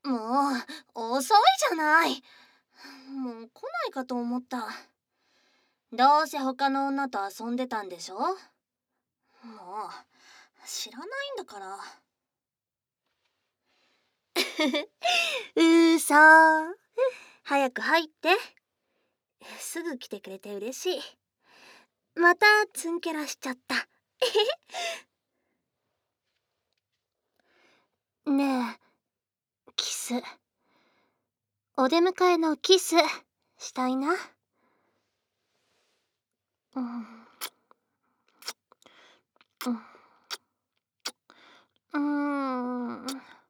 もう、遅いじゃない。もう来ないかと思った。どうせ他の女と遊んでたんでしょ。もう、知らないんだから。嘘。早く入って。すぐ来てくれて嬉しい。またツンケラしちゃった。ねえ、キス。お出迎えのキスしたいな。うん。うん。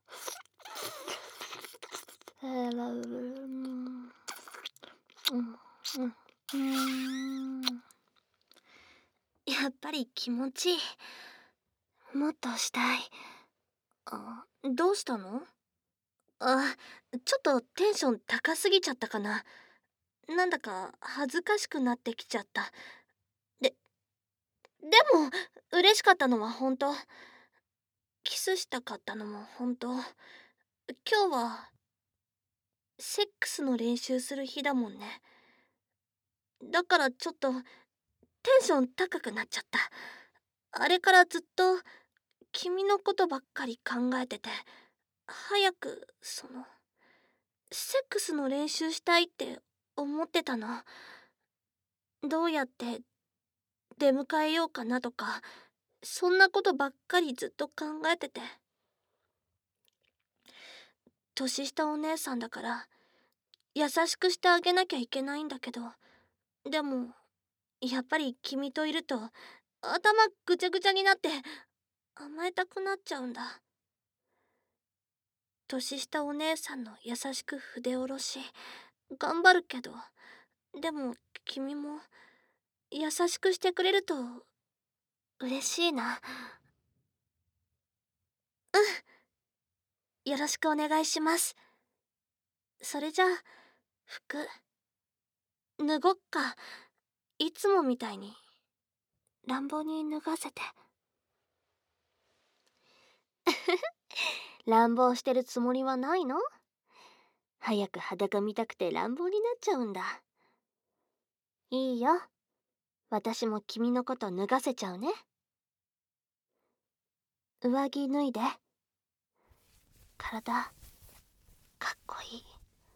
やっぱり気持ちいい。もっとしたい。どうしたの？あ、ちょっとテンション高すぎちゃったかな。なんだか恥ずかしくなってきちゃった。で、でも嬉しかったのは本当。キスしたかったのも本当。今日はセックスの練習する日だもんね。だからちょっとテンション高くなっちゃった。あれからずっと君のことばっかり考えてて、早くセックスの練習したいって思ってたの。どうやって出迎えようかなとか、そんなことばっかりずっと考えてて。年下お姉さんだから優しくしてあげなきゃいけないんだけど、でもやっぱり君といると頭ぐちゃぐちゃになって甘えたくなっちゃうんだ。年下お姉さんの優しく筆下ろし頑張るけど、でも君も優しくしてくれると嬉しいな。よろしくお願いします。それじゃあ服脱ごっか。いつもみたいに乱暴に脱がせて。乱暴してるつもりはないの？早く裸見たくて乱暴になっちゃうんだ。いいよ。私も君のこと脱がせちゃうね。上着脱いで。体かっこいい。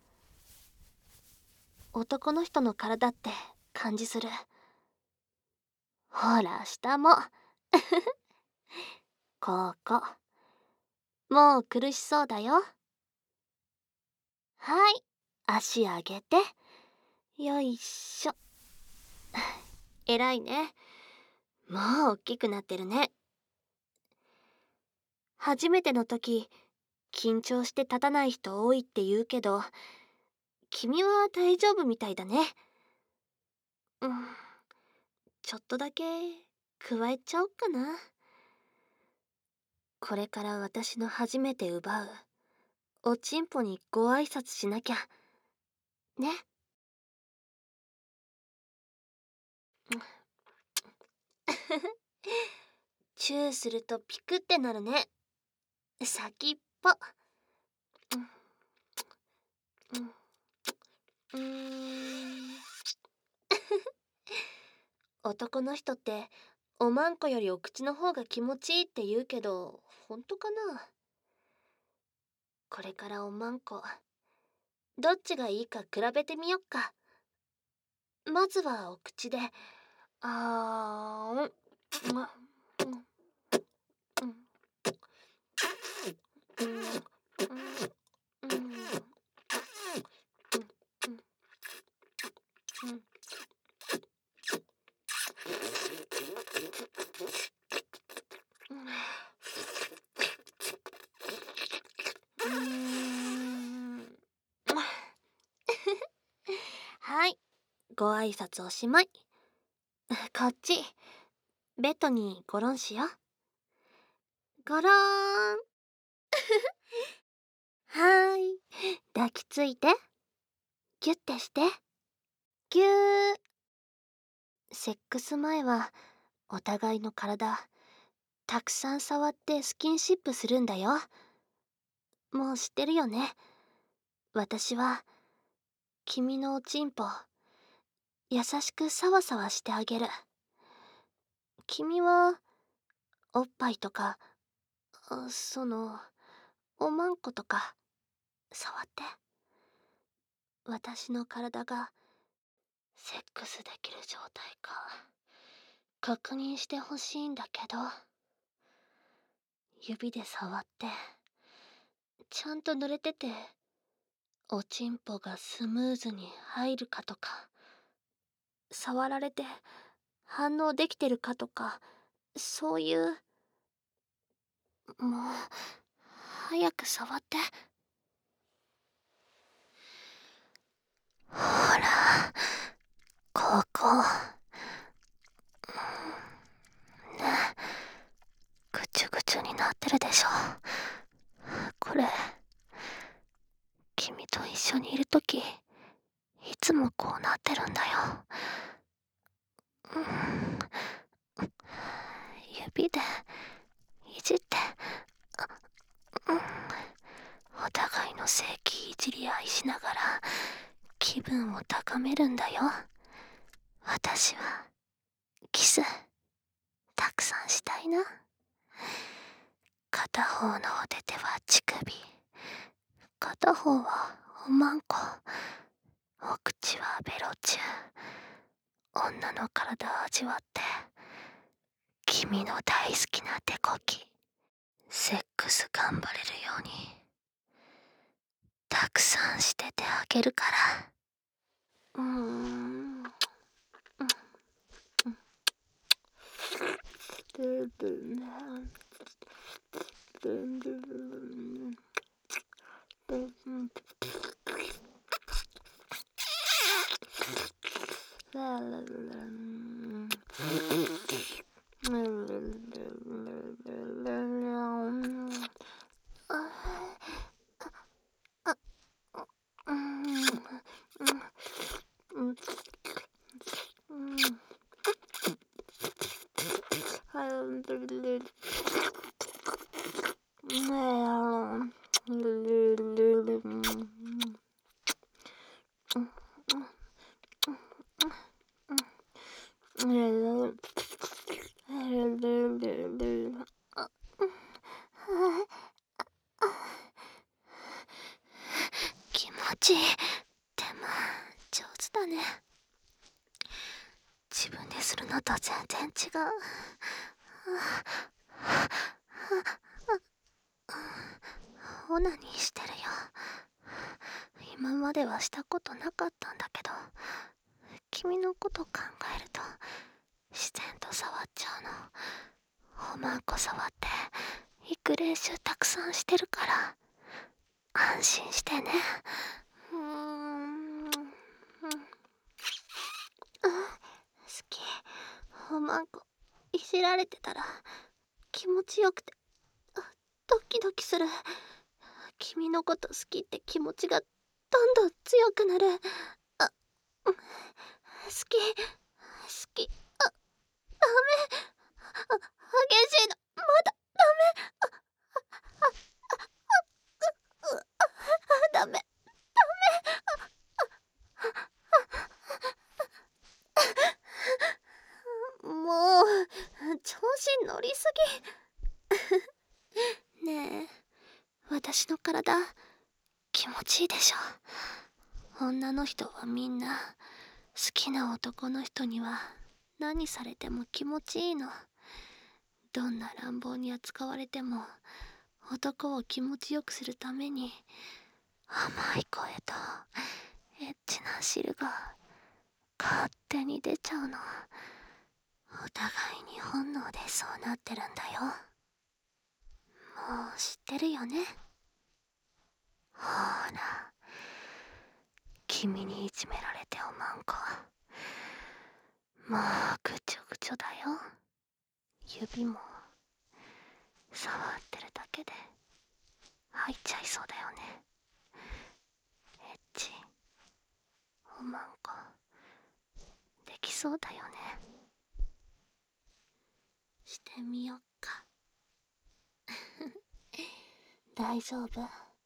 男の人の体って感じする。ほら下も。ここ。もう苦しそうだよ。はい、足上げて。よいしょ。えらいね。もう大きくなってるね。初めての時緊張して立たない人多いって言うけど、君は大丈夫みたいだね。うん、ちょっとだけ加えちゃおっかな。これから私の初めて奪うおちんぽにご挨拶しなきゃね。チューするとピクってなるね。先っぽ。うーん。男の人っておまんこよりお口の方が気持ちいいって言うけど、本当かな？これからおまんこどっちがいいか比べてみよっか。まずはお口で。あーん。はい、ご挨拶おしまい。こっちベッドにゴロンしよう。ゴローン。はーい、抱きついて。ギュッてして。ぎゅー。セックス前はお互いの体たくさん触ってスキンシップするんだよ。 もう知ってるよね。私は君のおちんぽ優しくサワサワしてあげる。君はおっぱいとか、おまんことか触って。私の体がセックスできる状態か確認してほしいんだけど、指で触ってちゃんと濡れてておちんぽがスムーズに入るかとか、触られて反応できてるかとか、そういう。もう早く触って。ほら、ここね、ぐちゅぐちゅになってるでしょ。これ君と一緒にいるときいつもこうなってるんだよ。指でいじって、お互いの性器いじり合いしながら気分を高めるんだよ。私はキスたくさんしたいな。片方のお手手は乳首、片方はおまんこ、お口はベロチュー。女の体を味わって君の大好きな手こきセックス頑張れるようにたくさんしててあげるから。気持ちいい。でも上手だね。自分でするのと全然違う。オナニーしてるよ。今まではしたことなかったんだけど、君のこと考えると自然と触っちゃうの。おまんこ触って行く練習たくさんしてるから安心してね。好き。おまんこいじられてたら気持ちよくてドキドキする。君のこと好きって気持ちがどんどん強くなる。好き好き。ダメ。激しいのまだダメ。もう調子乗りすぎ。ねえ、私の体気持ちいいでしょ。女の人はみんな好きな男の人には何されても気持ちいいの。どんな乱暴に扱われても男を気持ちよくするために甘い声とエッチな汁が勝手に出ちゃうの。お互いに本能でそうなってるんだよ。もう知ってるよね。ほら、君にいじめられておまんこもうぐちょぐちょだよ。指も触ってるだけで入っちゃいそうだよね。エッチおまんこできそうだよね。してみよっか。大丈夫。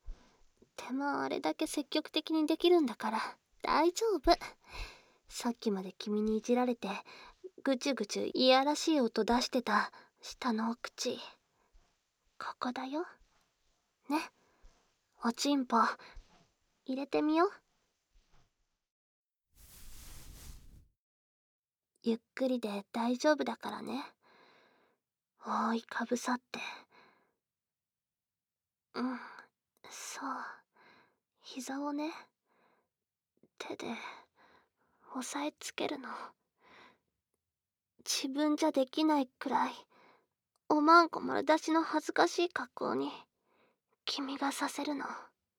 でもあれだけ積極的にできるんだから大丈夫。さっきまで君にいじられてぐちゅぐちゅいやらしい音出してた下のお口、ここだよ。ね、おちんぽ入れてみよう。ゆっくりで大丈夫だからね。おい、かぶさって。うん、そう。膝をね、手で押さえつけるの。自分じゃできないくらいおまんこ丸出しの恥ずかしい格好に君がさせるの。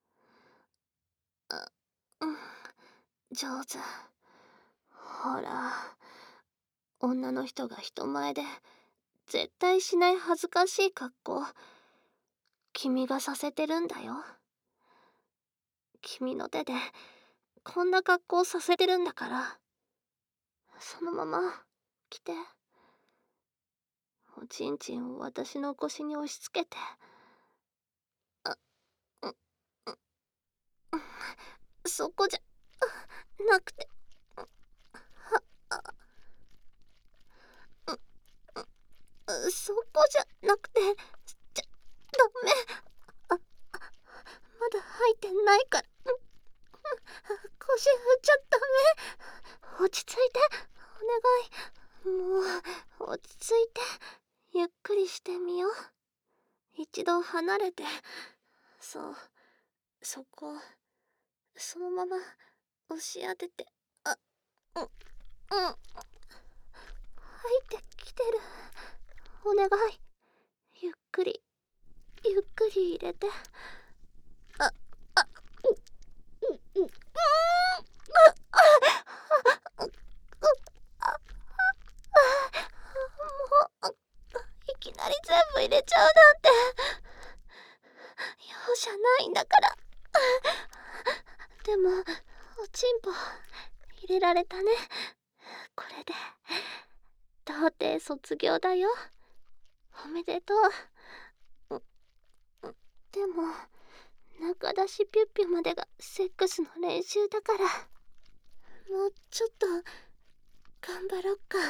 うん、上手。ほら、女の人が人前で絶対しない恥ずかしい格好、君がさせてるんだよ。君の手でこんな格好させてるんだから、そのまま来て。おちんちんを私の腰に押し付けて。う、う、そこじゃなくて、そこじゃなくて、ダメ。まだ入ってないから。腰振っちゃダメ。落ち着いて、お願い。もう、落ち着いて。ゆっくりしてみよう。一度離れて。そう、そこ、そのまま押し当てて。入ってきてる。お願い。ゆっくり、ゆっくり入れて。いきなり全部入れちゃうなんて容赦ないんだから。でもおちんぽ入れられたね。これで童貞卒業だよ。おめでとう。でも中出しピュッピュまでがセックスの練習だから、もうちょっと頑張ろっか。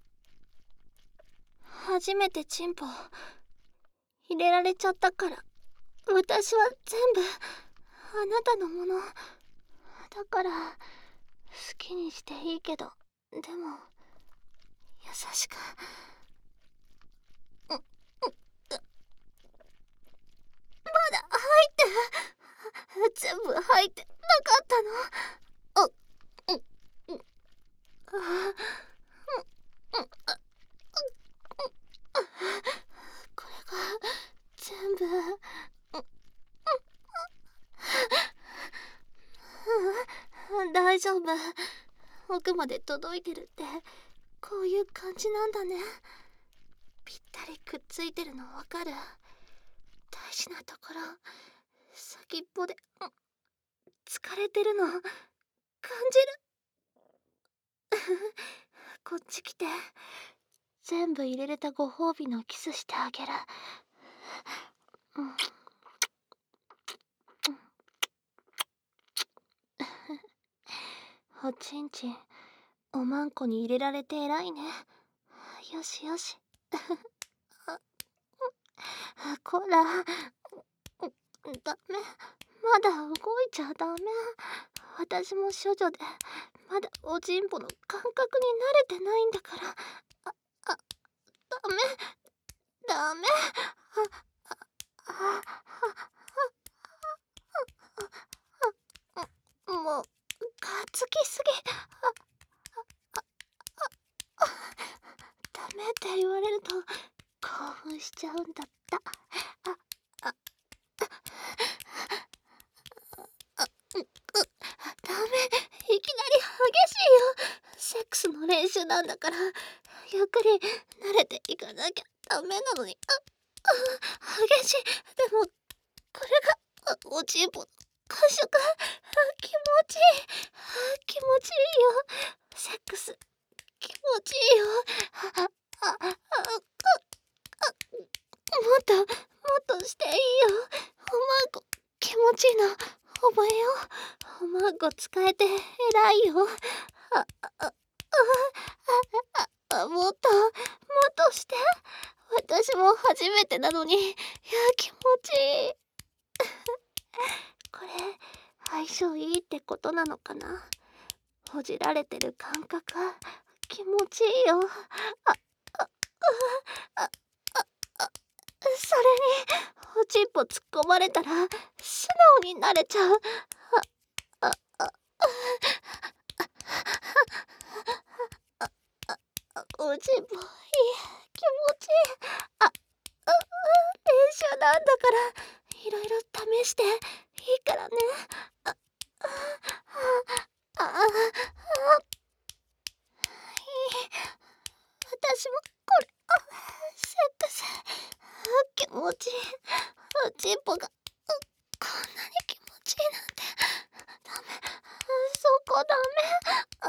初めてチンポ入れられちゃったから、私は全部あなたのものだから、好きにしていいけど、でも優しく。まだ入って全部入ってなかったの。これが全部。大丈夫。奥まで届いてるってこういう感じなんだね。ぴったりくっついてるのわかる？大事なところ先っぽで疲れてるの感じる。こっち来て。全部入れれたご褒美のキスしてあげる。おちんちんおまんこに入れられて偉いね。よしよし。こら、ダメ。まだ動いちゃダメ。私も処女でまだおちんぽの感覚に慣れてないんだから。ダメダメ。もうかつきすぎ。ダメって言われると興奮しちゃうんだった。ダメ、いきなり激しいよ。セックスの練習なんだから、ゆっくり慣れていかなきゃダメなのに。激しい。でもこれがおちんぽの感触。気持ちいい。気持ちいいよ。セックス気持ちいいよ。もっとしていいよ。おまんこ気持ちいいの覚えよう。おまんこ使えて偉いよ。もっとして。私も初めてなのに、いや、気持ちいい。これ、相性いいってことなのかな。ほじられてる感覚、気持ちいいよ。それに、おちんぽ突っ込まれたら、素直になれちゃう。おちんぽ、いい、気持ちいい。練習なんだから、いろいろ試していいからね。ああ私もこれ、セックス、気持ちいい。おちんぽが、こんなに気持ちいいなんて。ダメ、そこダメ。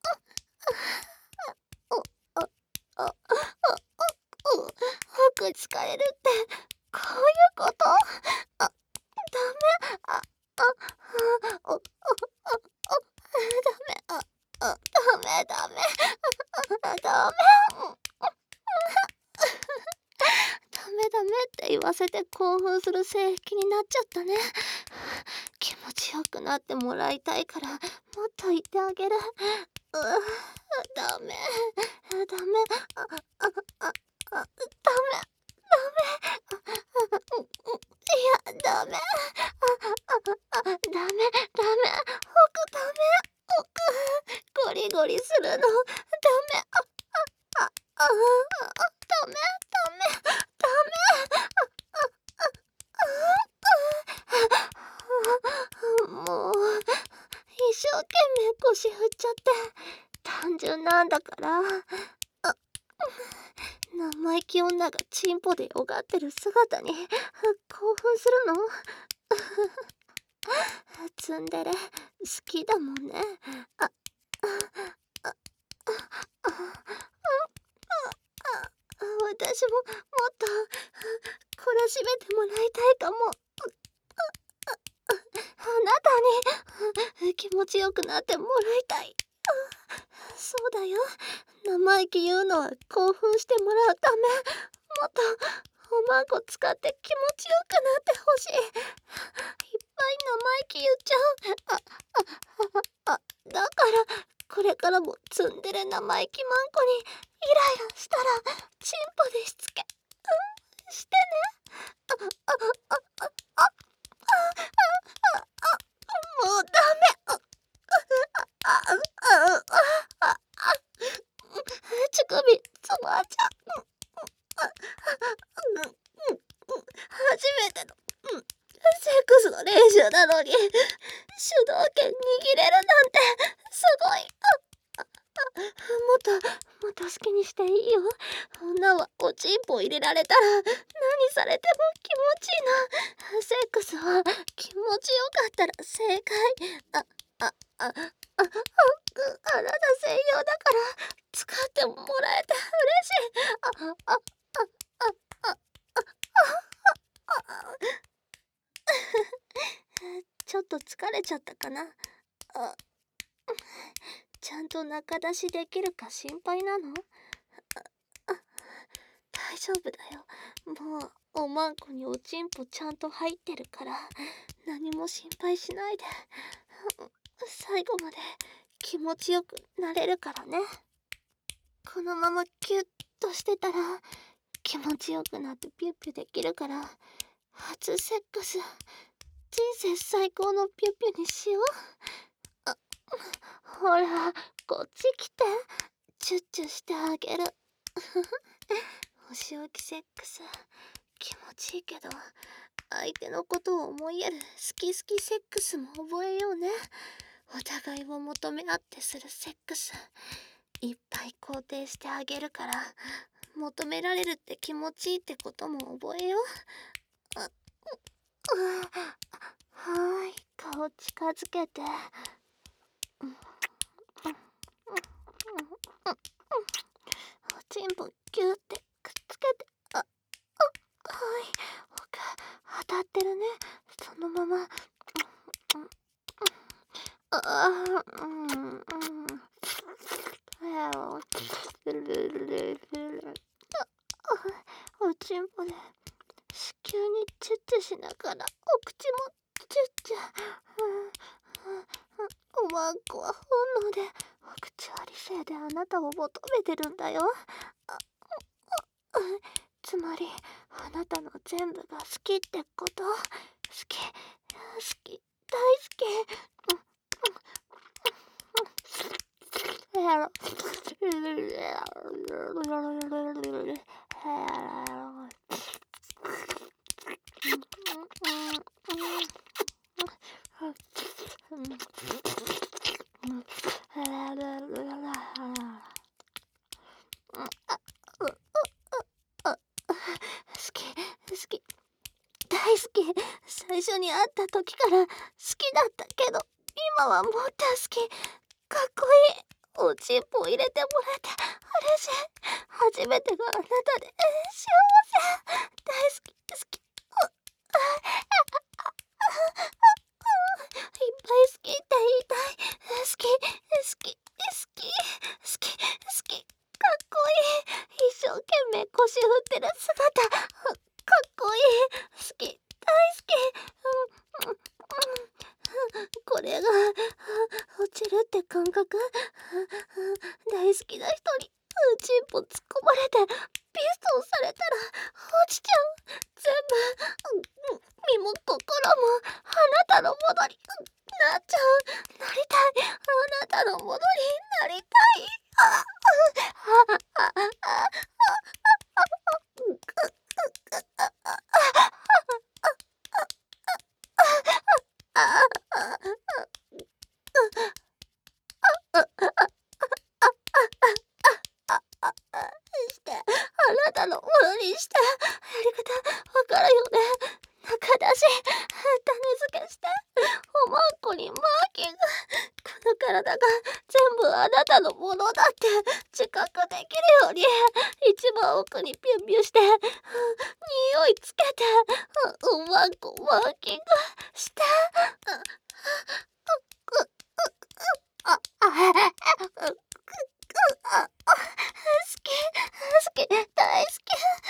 服使えるってこういうこと？ダメ。ダメ。ダメ。ダメって言わせて興奮する性癖になっちゃったね。気持ちよくなってもらいたいからもっと言ってあげる。ダメ。いや、ダメ。奥ダメ。ゴリゴリするのダメ。ダメ。もう一生懸命腰振っちゃって単純なんだから。生意気女がチンポでよがってる姿に興奮するの。ツンデレ好きだもんね。私ももっと懲らしめてもらいたいかも。あなたに気持ちよくなってもらいたい。そうだよ。生意気言うのは興奮してもらうため。もっとおまんこ使って気持ちよくなってほしい。いっぱい生意気言っちゃう。だからこれからもツンデレ生意気まんこにイライラしたらチンポでしつけしてね。もうダメ。乳首つまっちゃう。初めてのセックスの練習なのに主導権握れるなんてすごい。もっと好きにしていいよ。女はおちんぽ入れられたら何されても気持ちいいな。セックスは気持ちよかったら正解。体専用だから使ってもらえて嬉しい。ちょっと疲れちゃったかな。ちゃんと中出しできるか心配なの？大丈夫だよ。もうおまんこにおちんぽちゃんと入ってるから何も心配しないで。最後まで気持ちよくなれるからね。このままキュッとしてたら気持ちよくなってピュッピュできるから、初セックス人生最高のピュッピュにしよう。ほらこっち来て、チュッチュしてあげる。お仕置きセックス気持ちいいけど、相手のことを思いやる好きセックスも覚えようね。お互いを求め合ってするセックスいっぱい肯定してあげるから、求められるって気持ちいいってことも覚えよう。はい、顔近づけて。おちんぽギューってくっつけて。はい、奥当たってるね。そのままお口もチュッチュ。おまんこは本能でお口は理性であなたを求めてるんだよ。つまりあなたの全部が好きってこと。好き好き大好き。好き大好き。最初に会った時から好きだったけど、今はもっと好き。かっこいい。おちんぽを入れてもらえて嬉しい。初めてがあなたで幸せ。大好き好き。いっぱい好きって言いたい。好き好き好き好き好き。かっこいい。一生懸命腰振ってる姿かっこいい。好き大好き。これが落ちるって感覚。大好きな人にちんぽ突っ込まれてピストンされたら落ちちゃう。全部身も心もあなたのものになっちゃう。なりたい。あなたのものになりたい。してあなたのものにして。やり方わかるよね。中だし種付けして、おまんこにマーキング。この体が全部あなたのものだって自覚できるように一番奥にピュンピュンして匂いつけておまんこマーキングして。好き好き大好き。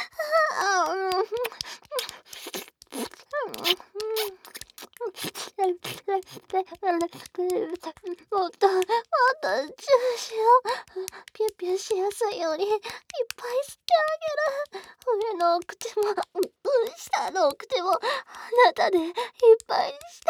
もっとチューしよう。ピュンピュンしやすいようにいっぱい吸ってあげる。上のお口も下のお口もあなたでいっぱいにして。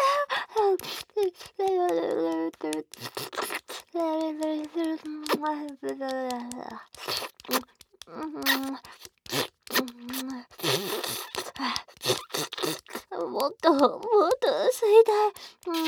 もっともっと吸いたい。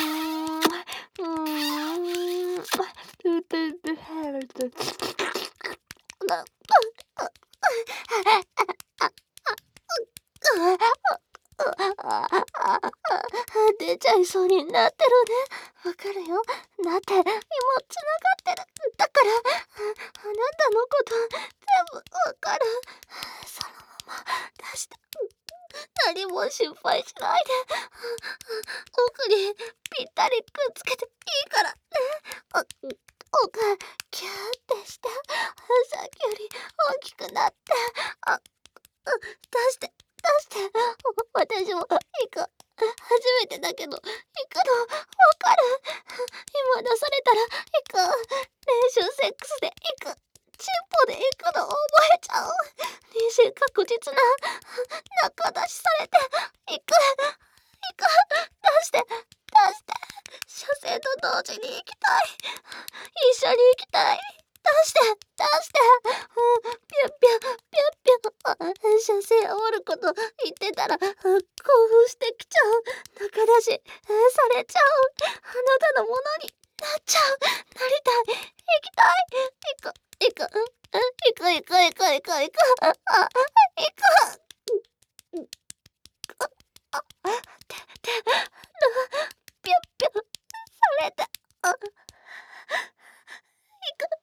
出ちゃいそうになってるね。わかるよ。だって今つながってる。だからあなたのこと全部わかる。そのまま出して。何も心配しないで。奥にぴったりくっつけていいからね。奥キューってしてさっきより大きくなって。出して私も行く。初めてだけど行くのわかる。今出されたら行く。練習セックスで行く。チンポで行くの覚えちゃう。妊娠確実な中出しされて行く。出して射精と同時に行きたい。一緒に行きたい。出してピュンピュン射精終わること言ってたら興奮してきちゃう。中出しされちゃう。あなたのものになっちゃう。なりたい。行きたい。行く。ピュンピュンされて行く。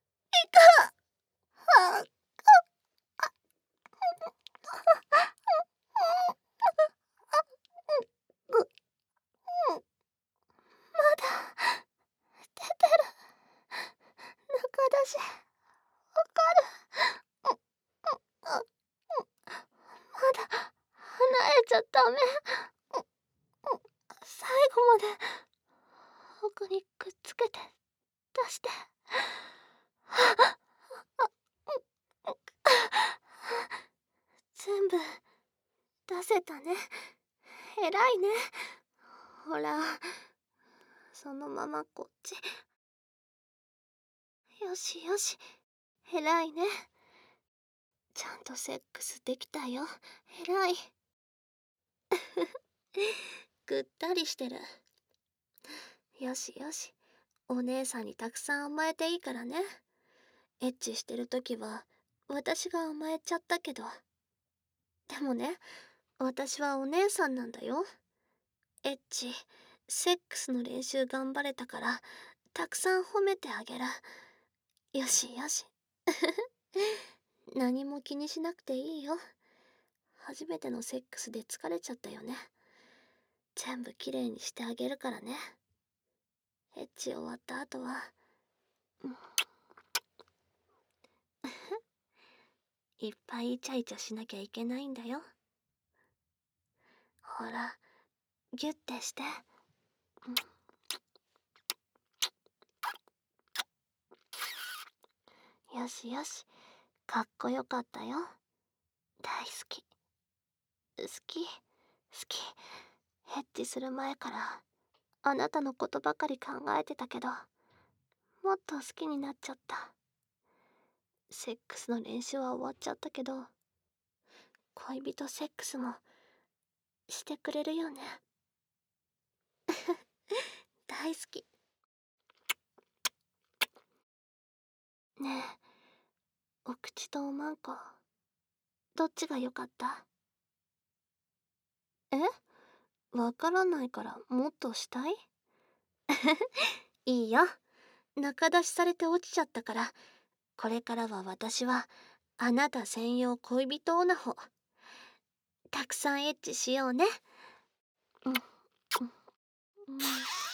あまだ出てる。中だしわかる。まだ離れちゃダメ。 で奥にくっつけて出して。全部出せたね。偉いね。ほら、そのままこっち。よしよし、偉いね。ちゃんとセックスできたよ。偉い。ぐったりしてる。よしよし、お姉さんにたくさん甘えていいからね。エッチしてる時は私が甘えちゃったけど、でもね、私はお姉さんなんだよ。エッチ、セックスの練習頑張れたから、たくさん褒めてあげる。よしよし。何も気にしなくていいよ。初めてのセックスで疲れちゃったよね。全部きれいにしてあげるからね。エッチ終わった後は、いっぱいイチャイチャしなきゃいけないんだよ。ほら、ギュッてして。よしよし、かっこよかったよ。大好き。好き、好き。エッチする前からあなたのことばかり考えてたけど、もっと好きになっちゃった。セックスの練習は終わっちゃったけど、恋人セックスもしてくれるよね。大好き。ねえ、お口とおまんこ、どっちが良かった？え？わからないからもっとしたい？いいよ。中出しされて落ちちゃったから、これからは私はあなた専用恋人オナホ。たくさんエッチしようね。うん、うん、うん。